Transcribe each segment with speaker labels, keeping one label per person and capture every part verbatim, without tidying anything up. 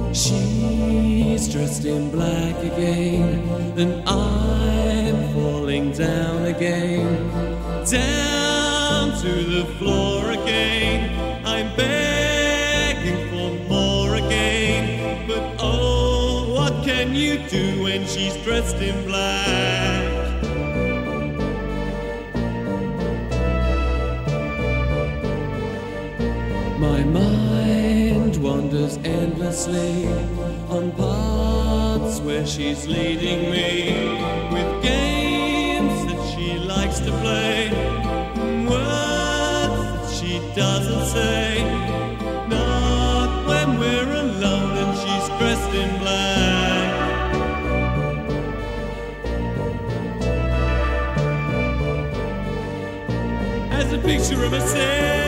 Speaker 1: She's dressed in black again, and I'm falling down again, down to the floor again. I'm begging for more again, but oh, what can you do when she's dressed in black? My mind wanders endlessly on paths where she's leading me, with games that she likes to play, words that she doesn't say, not when we're alone and she's dressed in black. As a picture of herself,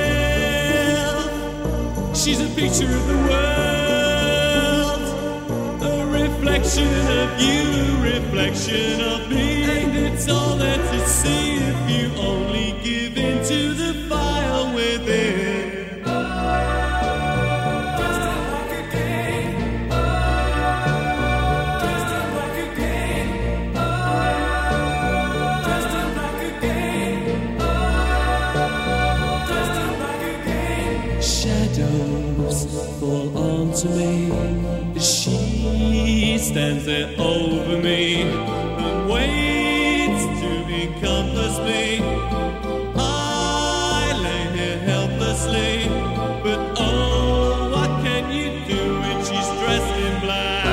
Speaker 1: she's a picture of the world, a reflection of you, a reflection of me, and it's all there to see if you only give in to the fire within. Shadows fall onto me as she stands there over me and waits to encompass me. I lay here helplessly, but oh, what can you do when she's dressed in black?